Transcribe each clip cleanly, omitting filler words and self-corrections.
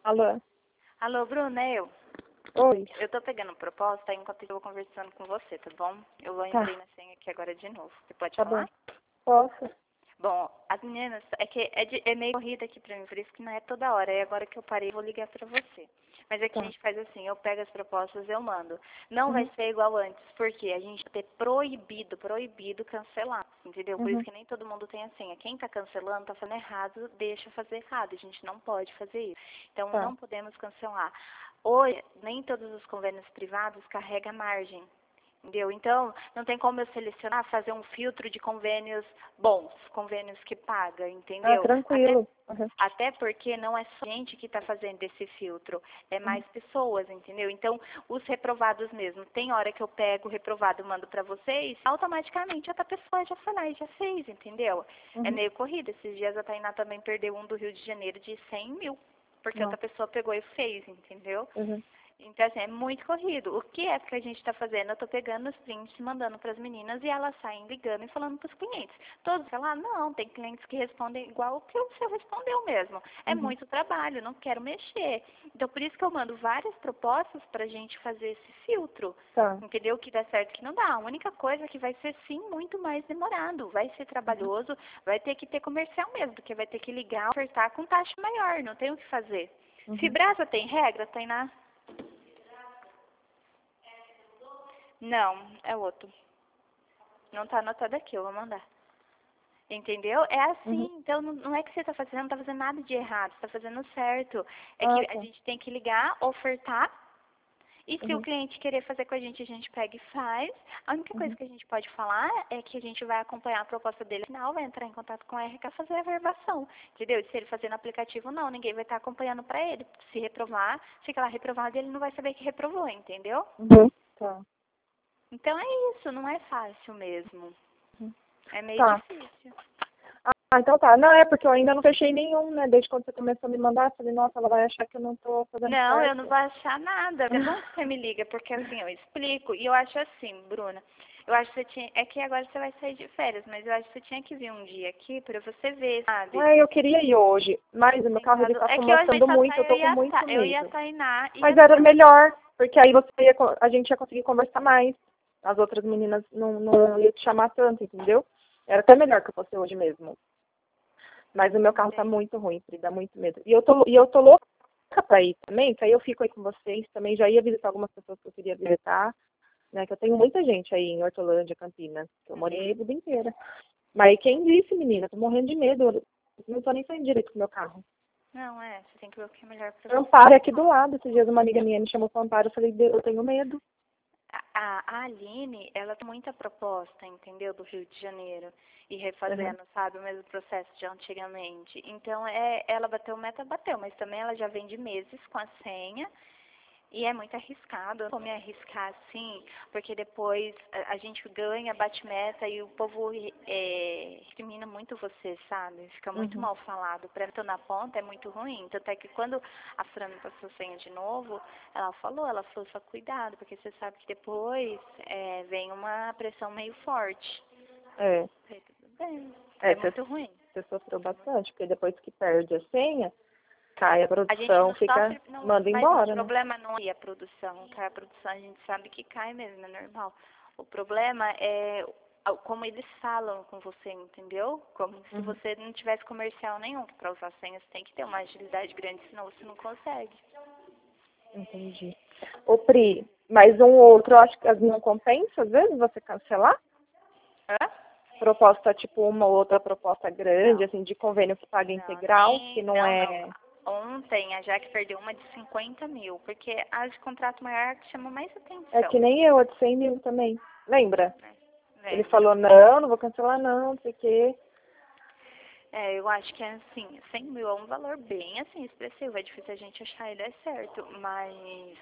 Alô? Alô, Bruna, é eu. Oi. Eu tô pegando proposta enquanto eu vou conversando com você, tá bom? Eu Tá. entrei na senha aqui agora de novo. Você pode Tá falar? bom. Posso? Bom, as meninas, é que é meio corrida aqui pra mim, por isso que não é toda hora. E agora que eu parei, eu vou ligar pra você. Mas é que a Tá. gente faz assim, eu pego as propostas, eu mando. Não vai Uhum. ser igual antes, porque a gente tem proibido cancelar, entendeu? Por isso Uhum. que nem todo mundo tem a senha. Quem tá cancelando, tá fazendo errado, deixa fazer errado. A gente não pode fazer isso. Então, Tá. não podemos cancelar. Hoje, nem todos os convênios privados carregam margem. Entendeu? Então, não tem como eu selecionar, fazer um filtro de convênios bons, convênios que paga, Ah, entendeu? tranquilo. Uhum. Até porque não é só gente que está fazendo esse filtro, é mais pessoas, entendeu? Então, os reprovados mesmo, tem hora que eu pego o reprovado e mando para vocês, automaticamente outra pessoa já foi lá e já fez, entendeu? É Uhum. meio corrida. Esses dias a Tainá também perdeu um do Rio de Janeiro de 100 mil, porque outra Nossa. pessoa pegou e fez, entendeu? Uhum. Então, assim, é muito corrido. O que é que a gente está fazendo? Eu estou pegando os prints, mandando para as meninas e elas saem ligando e falando para os clientes. Todos falam, não, tem clientes que respondem igual o que o seu respondeu mesmo. É Uhum. muito trabalho, não quero mexer. Então, por isso que eu mando várias propostas para a gente fazer esse filtro. Tá. Entendeu? Que dá certo que não dá. A única coisa é que vai ser, sim, muito mais demorado. Vai ser trabalhoso, vai ter que ter comercial mesmo, porque vai ter que ligar, ofertar com taxa maior, não tem o que fazer. Uhum. Fibrasa tem regra, Tainá? Não, é outro. Não tá anotado aqui, eu vou mandar. Entendeu? É assim, Uhum. então não é que você tá fazendo, não tá fazendo nada de errado, você tá fazendo certo. É Ah, que a tá. gente tem que ligar, ofertar, e se o Uhum. cliente querer fazer com a gente pega e faz. A única coisa Uhum. que a gente pode falar é que a gente vai acompanhar a proposta dele no final, vai entrar em contato com a RK fazer a verbação. Entendeu? E se ele fazer no aplicativo, não, ninguém vai estar acompanhando pra ele. Se reprovar, fica lá reprovado e ele não vai saber que reprovou, entendeu? Uhum. Tá. Então é isso, não é fácil mesmo. Uhum. É meio Tá. difícil. Ah, então tá. Não, é porque eu ainda não fechei nenhum, né? Desde quando você começou a me mandar, eu falei, nossa, ela vai achar que eu não tô fazendo Não, eu não certo. vou achar nada. É bom que você me liga, porque assim, eu explico. E eu acho assim, Bruna, eu acho que você tinha. É que agora você vai sair de férias, mas eu acho que você tinha que vir um dia aqui pra você ver, sabe? É, eu queria ir hoje, mas o meu carro ele Sentado. tá É que hoje fumaçando só muito, tá eu tô com muito eu e a medo. Tainá e Mas a era Sara. melhor, porque aí a gente ia conseguir conversar mais. As outras meninas não iam te chamar tanto, entendeu? Era até melhor que eu fosse hoje mesmo. Mas o meu carro tá muito ruim, Pri, dá muito medo. E eu tô louca pra ir também, que aí eu fico aí com vocês também. Já ia visitar algumas pessoas que eu queria visitar, né? Que eu tenho muita gente aí em Hortolândia, Campinas, que eu morei aí a vida inteira. Mas quem disse, menina? Tô morrendo de medo. Eu não tô nem saindo direito com o meu carro. Não, você tem que ver o que é melhor pra você. Amparo é aqui do lado. Esses dias uma amiga minha me chamou para Amparo. Eu falei, eu tenho medo. A Aline, ela tem muita proposta, entendeu, do Rio de Janeiro. E Uhum. refazendo, sabe, o mesmo processo de antigamente. Então, ela bateu meta, bateu, mas também ela já vem de meses com a senha. E é muito arriscado, eu não vou me arriscar assim, porque depois a gente ganha, bate meta e o povo recrimina muito você, sabe? Fica muito Uhum. mal falado. Pra mim, tô na ponta, é muito ruim. Tanto é que quando a Fran me passou a senha de novo, ela falou, só cuidado, porque você sabe que depois vem uma pressão meio forte. É. Falei, tudo bem, É, é muito ruim. você sofreu bastante, porque depois que perde a senha, cai a A gente produção, não fica, sofre, não, manda mas o embora, né? problema não é a produção, cai a produção, a gente sabe que cai mesmo, é normal. O problema é como eles falam com você, entendeu? Como se Uhum. você não tivesse comercial nenhum, que para usar senha você tem que ter uma agilidade grande, senão você não consegue. Entendi. Ô, Pri, mas um ou outro, eu acho que não compensa, às vezes, você cancelar? Hã? Proposta, tipo, uma ou outra proposta grande, Não, assim, de convênio que paga não, integral, que nem, não não. é... Ontem a Jaque perdeu uma de 50 mil, porque a de contrato maior que chama mais É que atenção, nem eu, a de 100 mil também. Lembra? né? Ele Lembro. falou, não vou cancelar não, não sei o quê. Eu acho que é assim, 100 mil é um valor bem assim expressivo, é difícil a gente achar ele certo, mas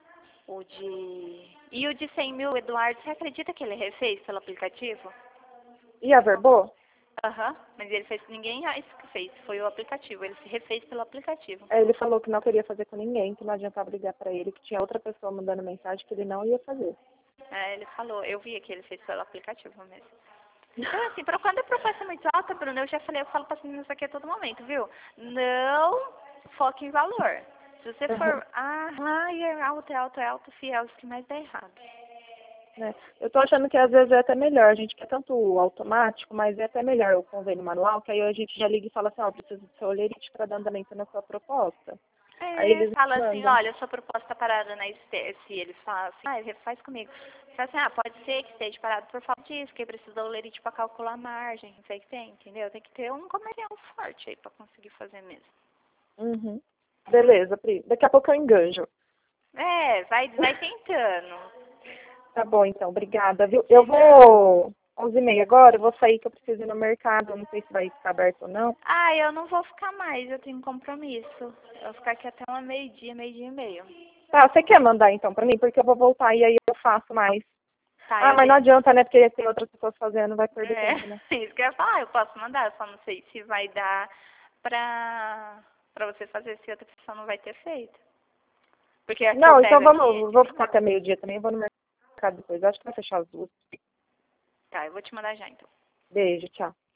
E o de 100 mil, Eduardo, você acredita que ele refez pelo aplicativo? E a Verbô? Aham, mas ele fez, ninguém isso que fez, foi o aplicativo, ele se refez pelo aplicativo. Aí ele falou que não queria fazer com ninguém, que não adiantava ligar pra ele, que tinha outra pessoa mandando mensagem que ele não ia fazer. Ele falou, eu vi que ele fez pelo aplicativo mesmo. Então, assim, quando a proposta é muito alta, Bruno, eu falo para as meninas aqui a todo momento, viu? Não foque em valor. Se você for, é alto, fiel, isso que mais dá errado. Né? Eu tô achando que às vezes é até melhor. A gente quer tanto automático, mas é até melhor o convênio manual, que aí a gente já liga e fala assim, ó, preciso do seu olerite para dar andamento na sua proposta. Aí eles Fala assim, mandam. olha, sua proposta tá parada na STS. Eles falam assim, faz comigo. Fala assim, pode ser que esteja parado por falta disso, que precisa da olerite para calcular a margem, não sei o que tem, entendeu? Tem que ter um comercial forte aí para conseguir fazer mesmo. Uhum. Beleza, Pri. Daqui a pouco eu enganjo. Vai tentando. Tá bom, então. Obrigada, viu? Eu vou 11h30 agora, eu vou sair que eu preciso ir no mercado. Eu não sei se vai ficar aberto ou não. Eu não vou ficar mais, eu tenho compromisso. Eu vou ficar aqui até uma meio-dia e meio. Tá, você quer mandar então pra mim? Porque eu vou voltar e aí eu faço mais. Tá, Mas não adianta, né? Porque tem outras pessoas fazendo, vai perder tempo, né? Isso que eu ia falar, eu posso mandar, eu só não sei se vai dar pra você fazer se outra pessoa não vai ter feito. Porque aqui eu Não, então pego vou ficar até meio-dia também, eu vou no mercado depois. Acho que vai fechar as duas. Tá, eu vou te mandar já então. Beijo, tchau.